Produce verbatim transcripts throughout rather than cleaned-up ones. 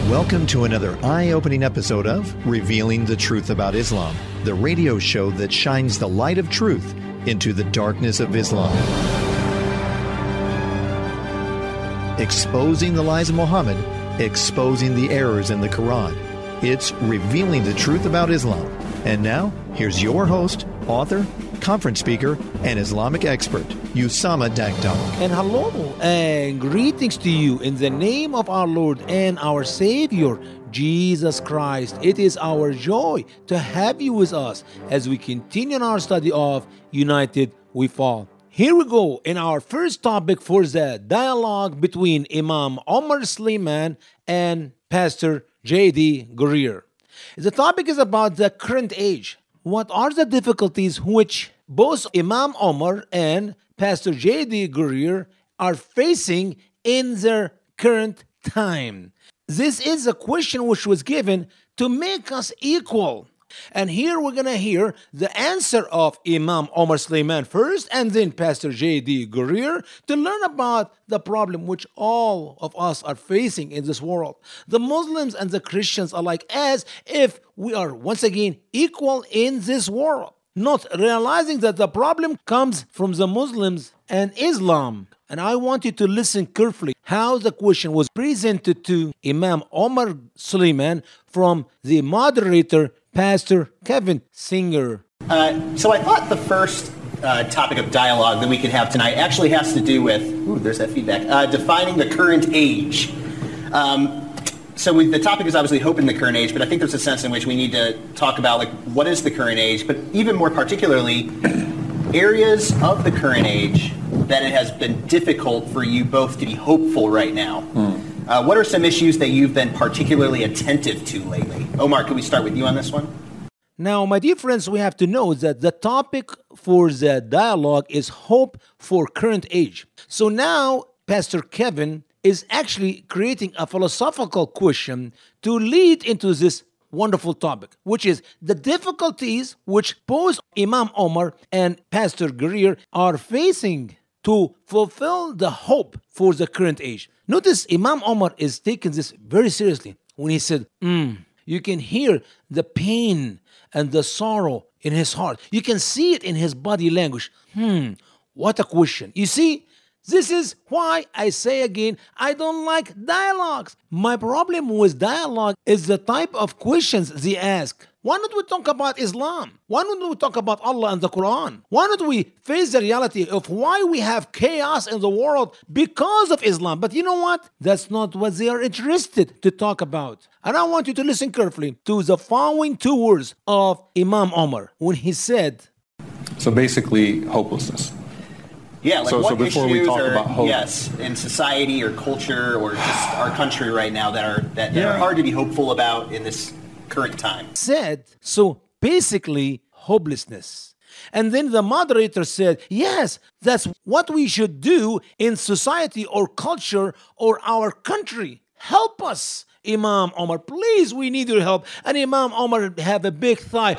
Welcome to another eye-opening episode of Revealing the Truth About Islam, the radio show that shines the light of truth into the darkness of Islam. Exposing the lies of Muhammad, exposing the errors in the Quran. It's Revealing the Truth About Islam. And now, here's your host, author, conference speaker, and Islamic expert, Usama Dagdar. And hello and greetings to you in the name of our Lord and our Savior, Jesus Christ. It is our joy to have you with us as we continue our study of United We Fall. Here we go in our first topic for the dialogue between Imam Omar Suleiman and Pastor J D Greer. The topic is about the current age. What are the difficulties which both Imam Omar and Pastor J D Greer are facing in their current time? This is a question which was given to make us equal. And here we're going to hear the answer of Imam Omar Suleiman first and then Pastor J D Greer to learn about the problem which all of us are facing in this world. The Muslims and the Christians alike, as if we are once again equal in this world, not realizing that the problem comes from the Muslims and Islam. And I want you to listen carefully how the question was presented to Imam Omar Suleiman from the moderator, Pastor Kevin Singer. Uh, so I thought the first uh, topic of dialogue that we could have tonight actually has to do with, ooh, there's that feedback, uh, defining the current age. Um, so we, the topic is obviously hope in the current age, but I think there's a sense in which we need to talk about, like, what is the current age, but even more particularly, areas of the current age that it has been difficult for you both to be hopeful right now. Hmm. Uh, what are some issues that you've been particularly attentive to lately? Omar, can we start with you on this one? Now, my dear friends, we have to know that the topic for the dialogue is hope for current age. So now, Pastor Kevin is actually creating a philosophical question to lead into this wonderful topic, which is the difficulties which both Imam Omar and Pastor Greer are facing to fulfill the hope for the current age. Notice Imam Omar is taking this very seriously when he said, mm, you can hear the pain and the sorrow in his heart. You can see it in his body language. Hmm, what a question. You see, this is why I say again, I don't like dialogues. My problem with dialogue is the type of questions they ask. Why don't we talk about Islam? Why don't we talk about Allah and the Quran? Why don't we face the reality of why we have chaos in the world because of Islam? But you know what? That's not what they are interested to talk about. And I want you to listen carefully to the following two words of Imam Omar when he said, so basically, hopelessness. Yeah, like so, what so before issues we talk are, about hope, yes, in society or culture or just our country right now that are that, that yeah. are hard to be hopeful about in this current time. Said, so basically, hopelessness. And then the moderator said, yes, that's what we should do in society or culture or our country. Help us, Imam Omar. Please, we need your help. And Imam Omar have a big sigh.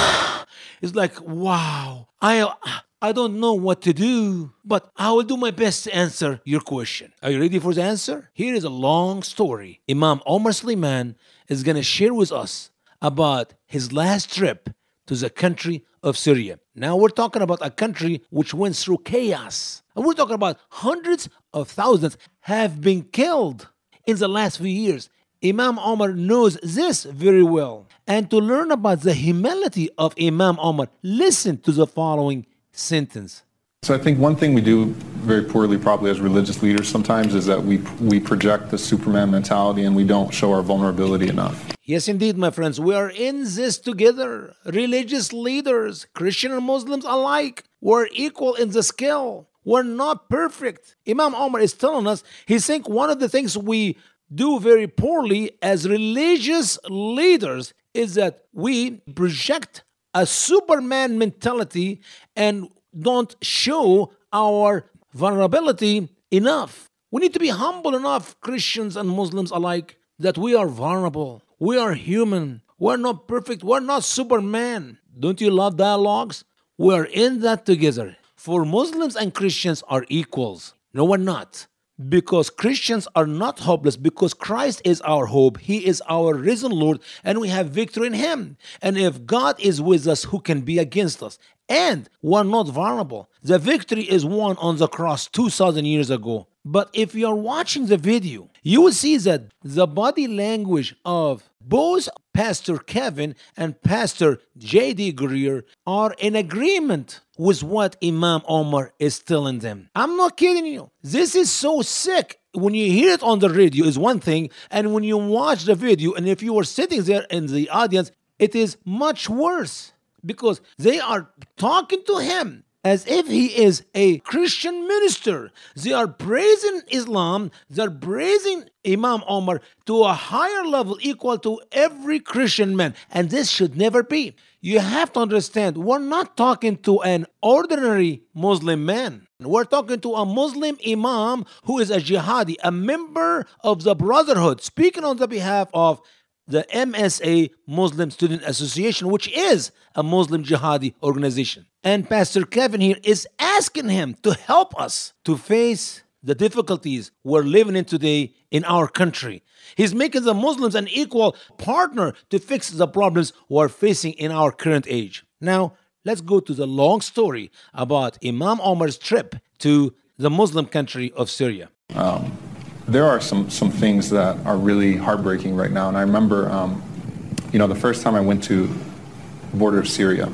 It's like, wow, I... I don't know what to do, but I will do my best to answer your question. Are you ready for the answer? Here is a long story. Imam Omar Suleiman is going to share with us about his last trip to the country of Syria. Now we're talking about a country which went through chaos. And we're talking about hundreds of thousands have been killed in the last few years. Imam Omar knows this very well. And to learn about the humility of Imam Omar, listen to the following sentence. So I think one thing we do very poorly probably as religious leaders sometimes is that we we project the Superman mentality and we don't show our vulnerability enough. Yes, indeed, my friends. We are in this together. Religious leaders, Christian and Muslims alike, we're equal in the scale. We're not perfect. Imam Omar is telling us, he's saying one of the things we do very poorly as religious leaders is that we project a Superman mentality and don't show our vulnerability enough. We need to be humble enough, Christians and Muslims alike, that we are vulnerable. We are human. We're not perfect. We're not Superman. Don't you love dialogues? We're in that together. For Muslims and Christians are equals. No, we're not. because Christians are not hopeless, because Christ is our hope. He is our risen Lord, and we have victory in Him. And if God is with us, who can be against us? And we're not vulnerable. The victory is won on the cross two thousand years ago. But if you're watching the video, you will see that the body language of both Pastor Kevin and Pastor J D Greer are in agreement with what Imam Omar is telling them. I'm not kidding you. This is so sick. When you hear it on the radio is one thing, and when you watch the video, and if you were sitting there in the audience, it is much worse, because they are talking to him as if he is a Christian minister. They are praising Islam. They're praising Imam Omar to a higher level equal to every Christian man. And this should never be. You have to understand, we're not talking to an ordinary Muslim man. We're talking to a Muslim imam who is a jihadi, a member of the Brotherhood, speaking on the behalf of the M S A, Muslim Student Association, which is a Muslim jihadi organization. And Pastor Kevin here is asking him to help us to face the difficulties we're living in today in our country. He's making the Muslims an equal partner to fix the problems we're facing in our current age. Now, let's go to the long story about Imam Omar's trip to the Muslim country of Syria. Um, there are some, some things that are really heartbreaking right now. And I remember, um, you know, the first time I went to the border of Syria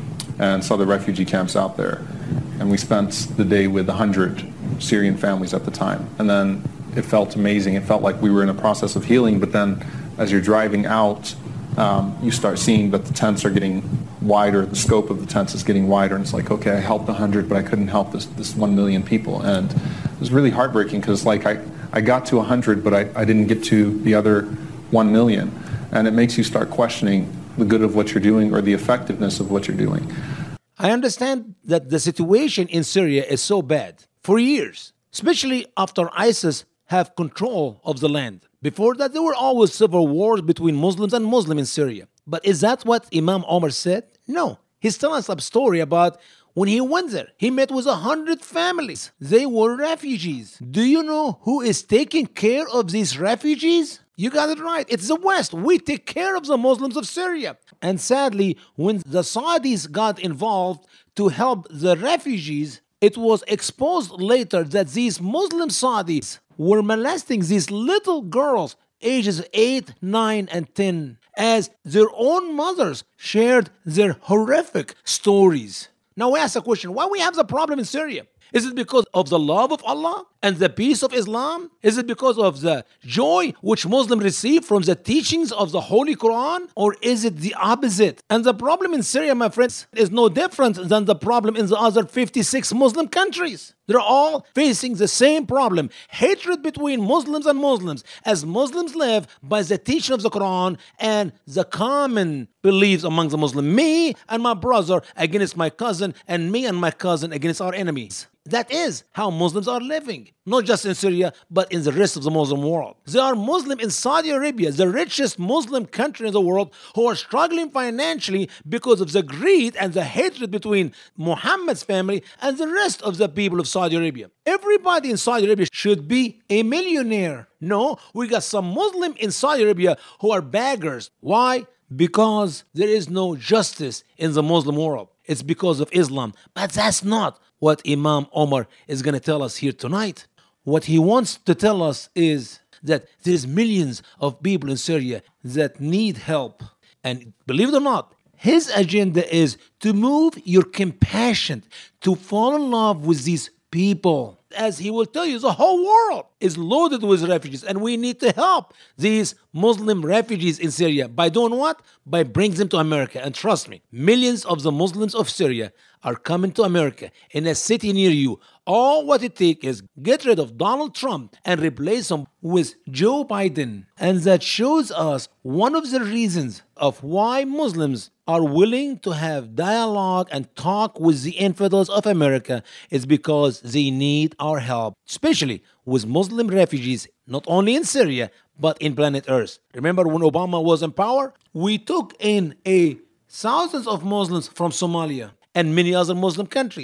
and saw the refugee camps out there. And we spent the day with one hundred Syrian families at the time. And then it felt amazing. It felt like we were in a process of healing. But then as you're driving out, um, you start seeing that the tents are getting wider. The scope of the tents is getting wider. And it's like, okay, I helped one hundred, but I couldn't help this, this one million people. And it was really heartbreaking because like I, I got to one hundred, but I, I didn't get to the other one million. And it makes you start questioning the good of what you're doing or the effectiveness of what you're doing. I understand that the situation in Syria is so bad for years, especially after ISIS have control of the land. Before that, there were always civil wars between Muslims and Muslims in Syria. But is that what Imam Omar said? No. He's telling us a story about when he went there. He met with a hundred families. They were refugees. Do you know who is taking care of these refugees? You got it right. It's the West. We take care of the Muslims of Syria. And sadly, when the Saudis got involved to help the refugees, it was exposed later that these Muslim Saudis were molesting these little girls, ages eight, nine, and ten, as their own mothers shared their horrific stories. Now we ask the question, why we have the problem in Syria? Is it because of the love of Allah and the peace of Islam? Is it because of the joy which Muslims receive from the teachings of the Holy Quran? Or is it the opposite? And the problem in Syria, my friends, is no different than the problem in the other fifty-six Muslim countries. They're all facing the same problem. Hatred between Muslims and Muslims, as Muslims live by the teaching of the Quran and the common beliefs among the Muslims. Me and my brother against my cousin, and me and my cousin against our enemies. That is how Muslims are living, not just in Syria, but in the rest of the Muslim world. There are Muslims in Saudi Arabia, the richest Muslim country in the world, who are struggling financially because of the greed and the hatred between Muhammad's family and the rest of the people of Saudi Arabia. Everybody in Saudi Arabia should be a millionaire. No, we got some Muslim in Saudi Arabia who are beggars. Why? Because there is no justice in the Muslim world. It's because of Islam. But that's not what Imam Omar is going to tell us here tonight. What he wants to tell us is that there's millions of people in Syria that need help. And believe it or not, his agenda is to move your compassion, to fall in love with these people. As he will tell you, the whole world is loaded with refugees, and we need to help these Muslim refugees in Syria. By doing what? By bringing them to America. And trust me, millions of the Muslims of Syria are coming to America in a city near you. All what it takes is get rid of Donald Trump and replace him with Joe Biden. And that shows us one of the reasons of why Muslims are willing to have dialogue and talk with the infidels of America is because they need our help, especially with Muslim refugees, not only in Syria, but in planet Earth. Remember when Obama was in power? We took in a thousands of Muslims from Somalia and many other Muslim countries.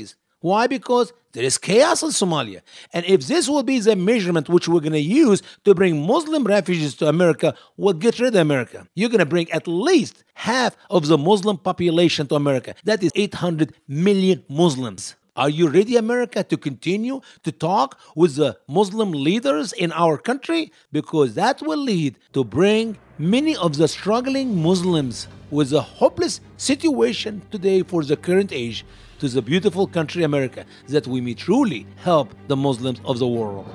Why? Because there is chaos in Somalia. And if this will be the measurement which we're going to use to bring Muslim refugees to America, we'll get rid of America. You're going to bring at least half of the Muslim population to America. That is eight hundred million Muslims. Are you ready, America, to continue to talk with the Muslim leaders in our country? Because that will lead to bring many of the struggling Muslims with a hopeless situation today for the current age to the beautiful country America, that we may truly help the Muslims of the world.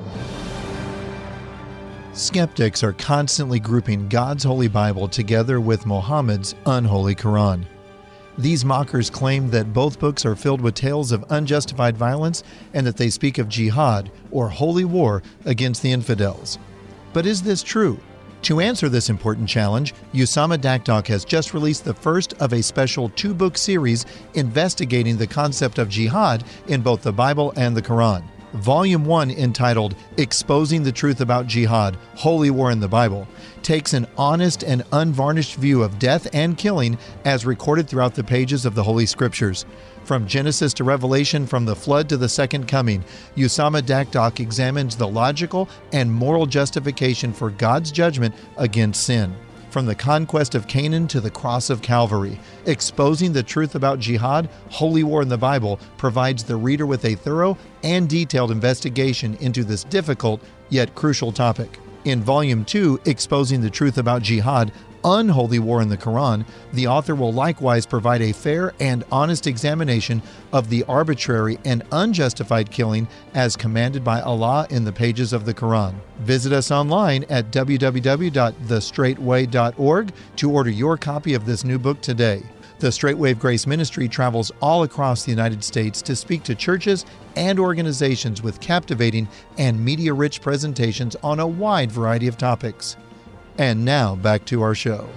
Skeptics are constantly grouping God's Holy Bible together with Muhammad's unholy Quran. These mockers claim that both books are filled with tales of unjustified violence and that they speak of jihad, or holy war, against the infidels. But is this true? To answer this important challenge, Usama Dakdok has just released the first of a special two-book series investigating the concept of jihad in both the Bible and the Quran. Volume one, entitled Exposing the Truth About Jihad, Holy War in the Bible, takes an honest and unvarnished view of death and killing as recorded throughout the pages of the Holy Scriptures. From Genesis to Revelation, from the flood to the second coming, Usama Dakdok examines the logical and moral justification for God's judgment against sin. From the conquest of Canaan to the cross of Calvary, Exposing the Truth About Jihad, Holy War in the Bible provides the reader with a thorough and detailed investigation into this difficult yet crucial topic. In Volume two, Exposing the Truth About Jihad, Unholy War in the Quran, the author will likewise provide a fair and honest examination of the arbitrary and unjustified killing as commanded by Allah in the pages of the Quran. Visit us online at w w w dot the straight way dot org to order your copy of this new book today. The Straight Wave Grace Ministry travels all across the United States to speak to churches and organizations with captivating and media-rich presentations on a wide variety of topics. And now, back to our show.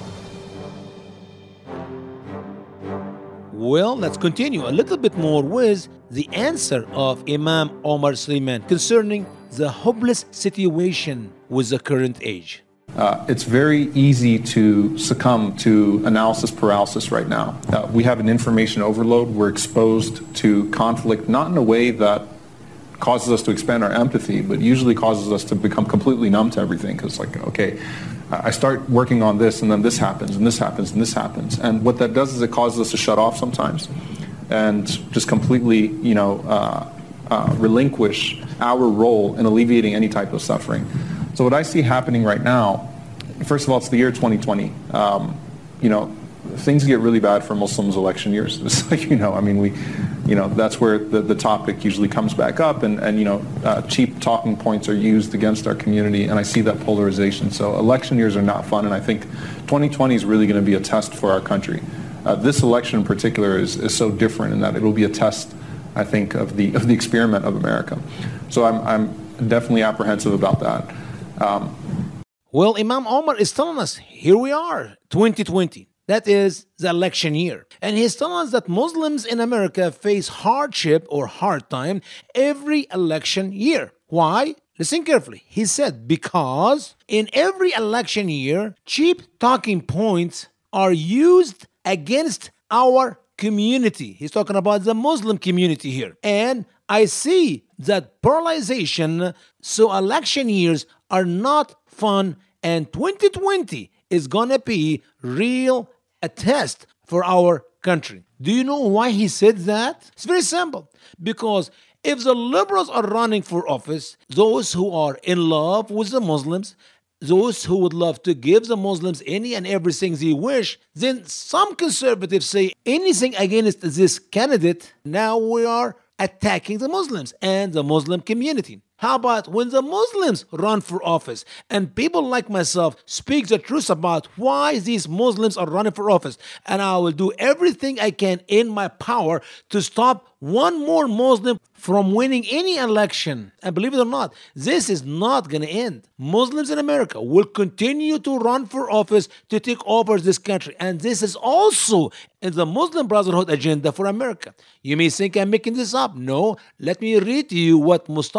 Well, let's continue a little bit more with the answer of Imam Omar Suleiman concerning the hopeless situation with the current age. Uh, it's very easy to succumb to analysis paralysis right now. Uh, we have an information overload. We're exposed to conflict, not in a way that causes us to expand our empathy, but usually causes us to become completely numb to everything. Because, like, okay, I start working on this, and then this happens, and this happens, and this happens. And what that does is it causes us to shut off sometimes and just completely, you know, uh, uh, relinquish our role in alleviating any type of suffering. So what I see happening right now, first of all, it's the year twenty twenty. Um, you know, things get really bad for Muslims election years. It's like, you know, I mean, we, you know, that's where the, the topic usually comes back up, and, and you know, uh, cheap talking points are used against our community, and I see that polarization. So election years are not fun, and I think twenty twenty is really going to be a test for our country. Uh, this election in particular is, is so different in that it will be a test, I think, of the of the experiment of America. So I'm, I'm definitely apprehensive about that. Um, well, Imam Omar is telling us, here we are, twenty twenty. That is the election year. And he's telling us that Muslims in America face hardship or hard time every election year. Why? Listen carefully. He said, because in every election year, cheap talking points are used against our community. He's talking about the Muslim community here. And I see that polarization, so election years are not fun, and twenty twenty is going to be real a test for our country. Do you know why he said that? It's very simple. Because if the liberals are running for office, those who are in love with the Muslims, those who would love to give the Muslims any and everything they wish, then some conservatives say anything against this candidate, now we are attacking the Muslims and the Muslim community. How about when the Muslims run for office and people like myself speak the truth about why these Muslims are running for office, and I will do everything I can in my power to stop one more Muslim from winning any election. And believe it or not, this is not going to end. Muslims in America will continue to run for office to take over this country. And this is also in the Muslim Brotherhood agenda for America. You may think I'm making this up. No, let me read to you what Mustafa Saeed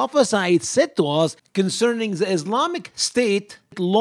Said said to us concerning the Islamic State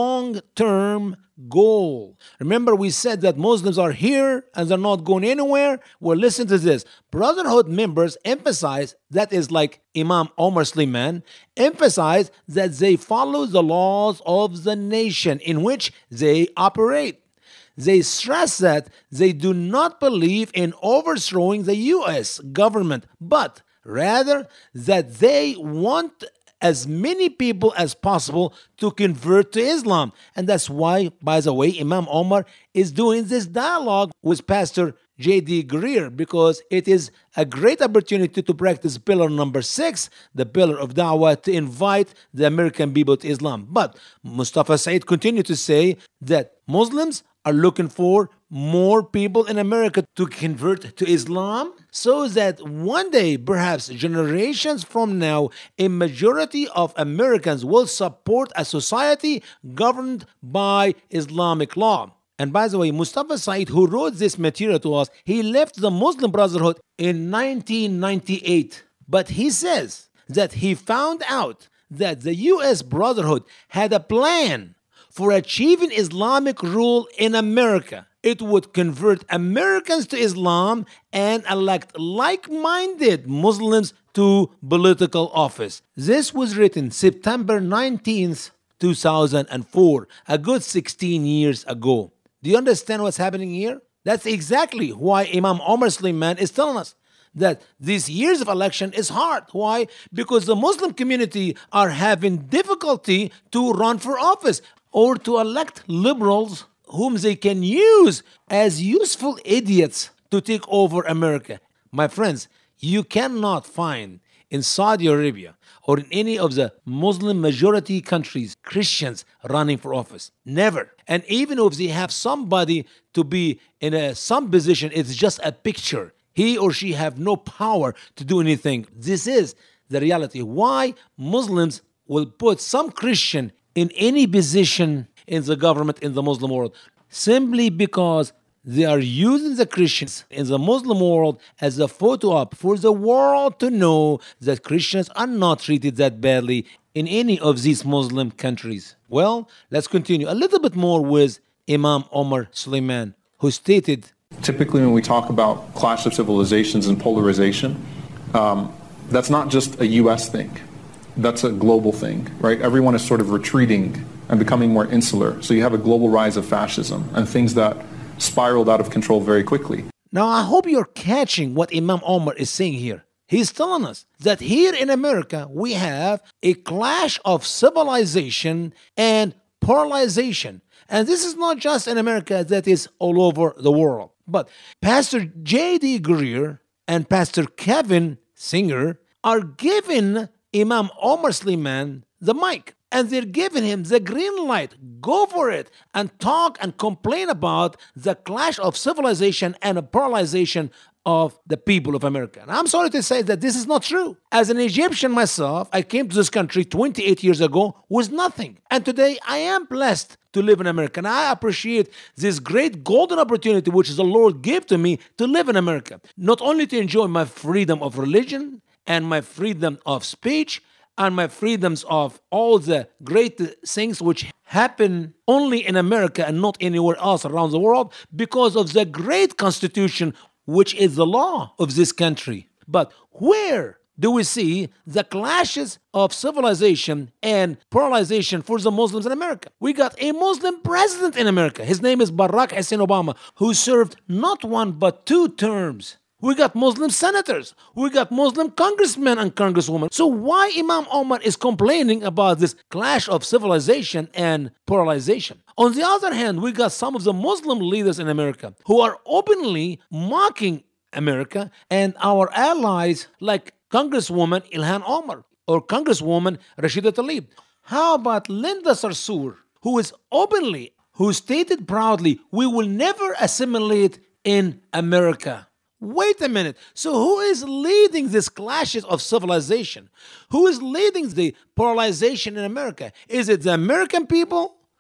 long-term goal. Remember, we said that Muslims are here and they're not going anywhere. Well, listen to this. Brotherhood members emphasize, that is like Imam Omar Suleiman, emphasize that they follow the laws of the nation in which they operate. They stress that they do not believe in overthrowing the U S government, but rather that they want as many people as possible to convert to Islam. And that's why, by the way, Imam Omar is doing this dialogue with Pastor J D Greer, because it is a great opportunity to practice pillar number six, the pillar of da'wah, to invite the American people to Islam. But Mustafa Said continued to say that Muslims are looking for more people in America to convert to Islam, so that one day, perhaps generations from now, a majority of Americans will support a society governed by Islamic law. And by the way, Mustafa Said, who wrote this material to us, he left the Muslim Brotherhood in nineteen ninety-eight. But he says that he found out that the U S Brotherhood had a plan for achieving Islamic rule in America. It would convert Americans to Islam and elect like-minded Muslims to political office. This was written September nineteenth, two thousand four, a good sixteen years ago. Do you understand what's happening here? That's exactly why Imam Omar Suleiman is telling us that these years of election is hard. Why? Because the Muslim community are having difficulty to run for office or to elect liberals whom they can use as useful idiots to take over America. My friends, you cannot find in Saudi Arabia or in any of the Muslim majority countries Christians running for office. Never. And even if they have somebody to be in a, some position, it's just a picture. He or she have no power to do anything. This is the reality. Why Muslims will put some Christian in any position in the government in the Muslim world? Simply because they are using the Christians in the Muslim world as a photo op for the world to know that Christians are not treated that badly in any of these Muslim countries. Well, let's continue a little bit more with Imam Omar Suleiman, who stated, typically when we talk about clash of civilizations and polarization, um, that's not just a U S thing. That's a global thing, right? Everyone is sort of retreating and becoming more insular. So you have a global rise of fascism and things that spiraled out of control very quickly. Now, I hope you're catching what Imam Omar is saying here. He's telling us that here in America, we have a clash of civilization and polarization. And this is not just in America, that is all over the world. But Pastor J D Greer and Pastor Kevin Singer are giving Imam Omar Suleiman the mic. And they're giving him the green light. Go for it and talk and complain about the clash of civilization and a polarization of the people of America. And I'm sorry to say that this is not true. As an Egyptian myself, I came to this country twenty-eight years ago with nothing. And today I am blessed to live in America. And I appreciate this great golden opportunity which the Lord gave to me to live in America. Not only to enjoy my freedom of religion and my freedom of speech, and my freedoms of all the great things which happen only in America and not anywhere else around the world, because of the great constitution which is the law of this country. But where do we see the clashes of civilization and polarization for the Muslims in America? We got a Muslim president in America. His name is Barack Hussein Obama, who served not one but two terms. We got Muslim senators. We got Muslim congressmen and congresswomen. So why Imam Omar is complaining about this clash of civilization and polarization? On the other hand, we got some of the Muslim leaders in America who are openly mocking America and our allies like Congresswoman Ilhan Omar or Congresswoman Rashida Tlaib. How about Linda Sarsour, who is openly, who stated proudly, we will never assimilate in America. Wait a minute. So who is leading these clashes of civilization? Who is leading the polarization in America? Is it the American people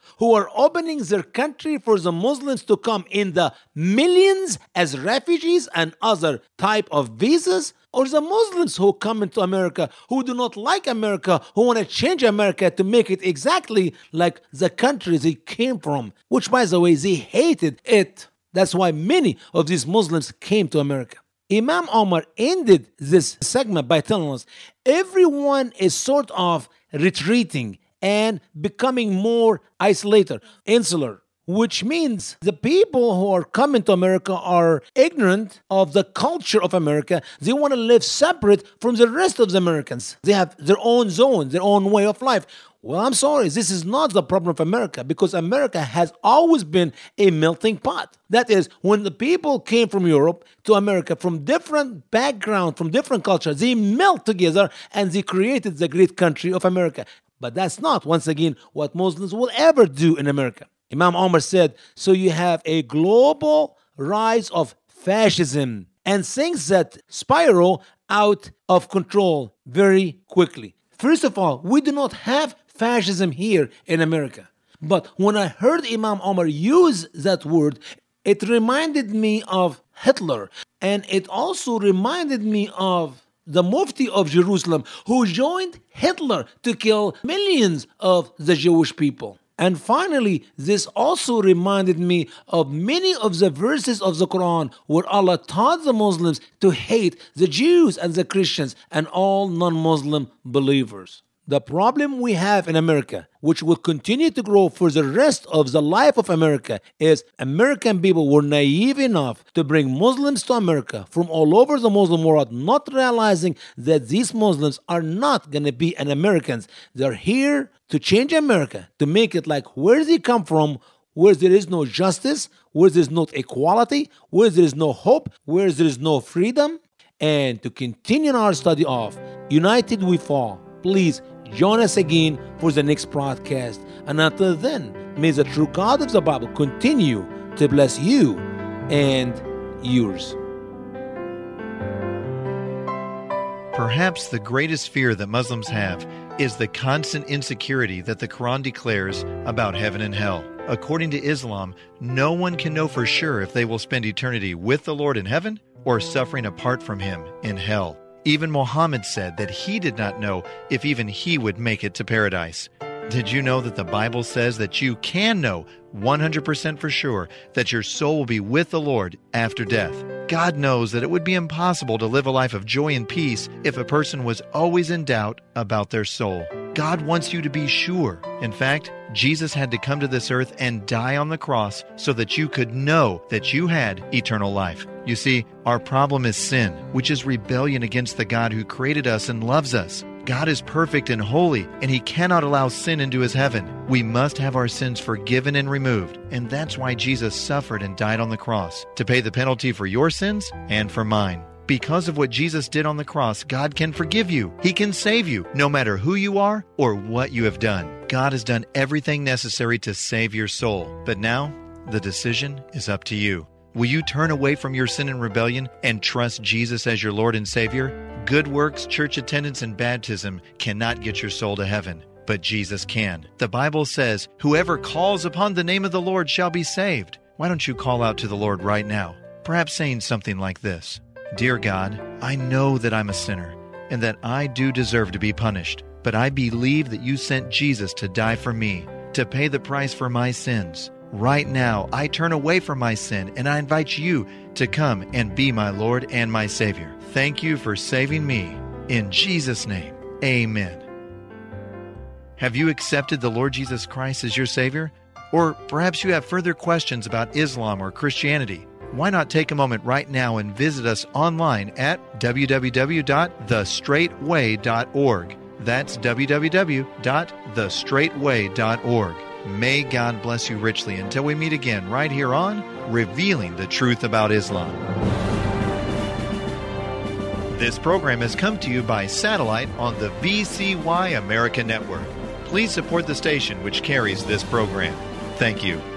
who are opening their country for the Muslims to come in the millions as refugees and other type of visas, or the Muslims who come into America who do not like America, who want to change America to make it exactly like the country they came from, which, by the way, they hated it. That's why many of these Muslims came to America. Imam Omar ended this segment by telling us everyone is sort of retreating and becoming more isolated, insular, which means the people who are coming to America are ignorant of the culture of America. They want to live separate from the rest of the Americans. They have their own zone, their own way of life. Well, I'm sorry, this is not the problem of America, because America has always been a melting pot. That is, when the people came from Europe to America from different backgrounds, from different cultures, they melt together and they created the great country of America. But that's not, once again, what Muslims will ever do in America. Imam Omar said, so you have a global rise of fascism and things that spiral out of control very quickly. First of all, we do not have fascism here in America. But when I heard Imam Omar use that word, it reminded me of Hitler. And it also reminded me of the Mufti of Jerusalem, who joined Hitler to kill millions of the Jewish people. And finally, this also reminded me of many of the verses of the Quran where Allah taught the Muslims to hate the Jews and the Christians and all non-Muslim believers. The problem we have in America, which will continue to grow for the rest of the life of America, is American people were naive enough to bring Muslims to America from all over the Muslim world, not realizing that these Muslims are not going to be an Americans. They're here to change America, to make it like where they come from, where there is no justice, where there is no equality, where there is no hope, where there is no freedom, and to continue our study of United We Fall. Please join us again for the next broadcast. And until then, may the true God of the Bible continue to bless you and yours. Perhaps the greatest fear that Muslims have is the constant insecurity that the Quran declares about heaven and hell. According to Islam, no one can know for sure if they will spend eternity with the Lord in heaven or suffering apart from Him in hell. Even Muhammad said that he did not know if even he would make it to paradise. Did you know that the Bible says that you can know one hundred percent for sure that your soul will be with the Lord after death? God knows that it would be impossible to live a life of joy and peace if a person was always in doubt about their soul. God wants you to be sure. In fact, Jesus had to come to this earth and die on the cross so that you could know that you had eternal life. You see, our problem is sin, which is rebellion against the God who created us and loves us. God is perfect and holy, and He cannot allow sin into His heaven. We must have our sins forgiven and removed, and that's why Jesus suffered and died on the cross, to pay the penalty for your sins and for mine. Because of what Jesus did on the cross, God can forgive you. He can save you, no matter who you are or what you have done. God has done everything necessary to save your soul. But now, the decision is up to you. Will you turn away from your sin and rebellion and trust Jesus as your Lord and Savior? Good works, church attendance, and baptism cannot get your soul to heaven, but Jesus can. The Bible says, whoever calls upon the name of the Lord shall be saved. Why don't you call out to the Lord right now? Perhaps saying something like this: Dear God, I know that I'm a sinner and that I do deserve to be punished, but I believe that you sent Jesus to die for me, to pay the price for my sins. Right now, I turn away from my sin and I invite you to come and be my Lord and my Savior. Thank you for saving me. In Jesus' name, amen. Have you accepted the Lord Jesus Christ as your Savior? Or perhaps you have further questions about Islam or Christianity. Why not take a moment right now and visit us online at w w w dot the straight way dot org. That's w w w dot the straight way dot org. May God bless you richly until we meet again right here on Revealing the Truth About Islam. This program has come to you by satellite on the V C Y America Network. Please support the station which carries this program. Thank you.